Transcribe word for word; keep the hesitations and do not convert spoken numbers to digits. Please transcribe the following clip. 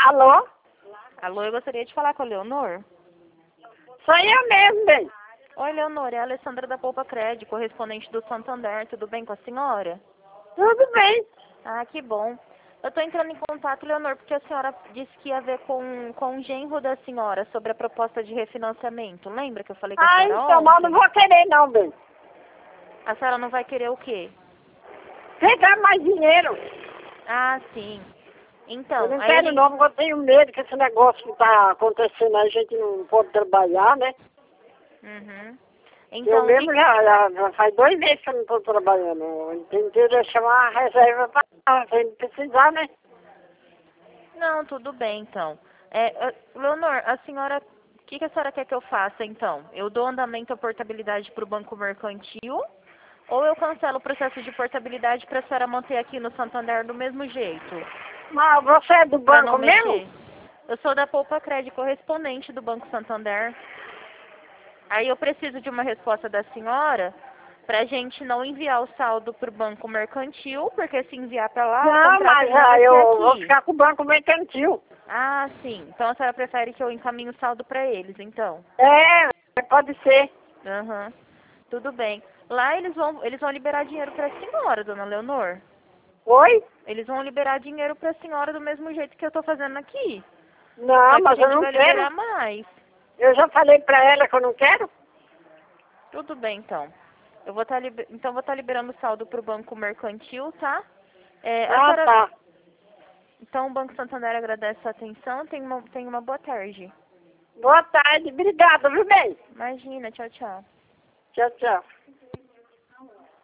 Alô? Alô, eu gostaria de falar com a Leonor. Sou eu mesmo, bem. Oi, Leonor, é a Alessandra da Poupa Crédito, correspondente do Santander. Tudo bem com a senhora? Tudo bem. Ah, que bom. Eu estou entrando em contato, Leonor, porque a senhora disse que ia ver com, com o genro da senhora sobre a proposta de refinanciamento. Lembra que eu falei com a Ah, senhora então, mas eu não ontem? vou querer não, bem. A senhora não vai querer o quê? Pegar mais dinheiro. Ah, sim. Eu Então, não aí quero ele... não, porque eu tenho medo que esse negócio que tá acontecendo, a gente não pode trabalhar, né? Uhum. Eu Então, o mesmo que... já, já, já faz dois meses que eu não estou trabalhando. Eu tentei deixar uma reserva para gente precisar, né? Não, tudo bem, então. É, é, Leonor, a senhora... O que, que a senhora quer que eu faça, então? Eu dou andamento à portabilidade para o Banco Mercantil ou eu cancelo o processo de portabilidade para a senhora manter aqui no Santander do mesmo jeito? Mas você é do Para não banco mesmo? mexer? Eu sou da Poupa Crédito, correspondente do Banco Santander. Aí eu preciso de uma resposta da senhora para a gente não enviar o saldo para o Banco Mercantil, porque se enviar para lá, o Não, contrato mas ainda ah, vai ser eu vou aqui. ficar com o banco mercantil. Ah, sim. Então a senhora prefere que eu encaminhe o saldo para eles, então? É, pode ser. Aham. Tudo bem. Lá eles vão, eles vão liberar dinheiro para a senhora, dona Leonor. Oi? Eles vão liberar dinheiro para a senhora do mesmo jeito que eu estou fazendo aqui. Não, Só que a mas eu gente não vai quero. liberar mais. Eu já falei pra ela que eu não quero. Tudo bem, então. Eu vou estar liber... então vou estar liberando o saldo para o Banco Mercantil, tá? É, a Ah, senhora... tá. Então o Banco Santander agradece a sua atenção. Tenha uma, tenha uma boa tarde. Boa tarde, obrigada, viu bem? Imagina, tchau, tchau. Tchau, tchau.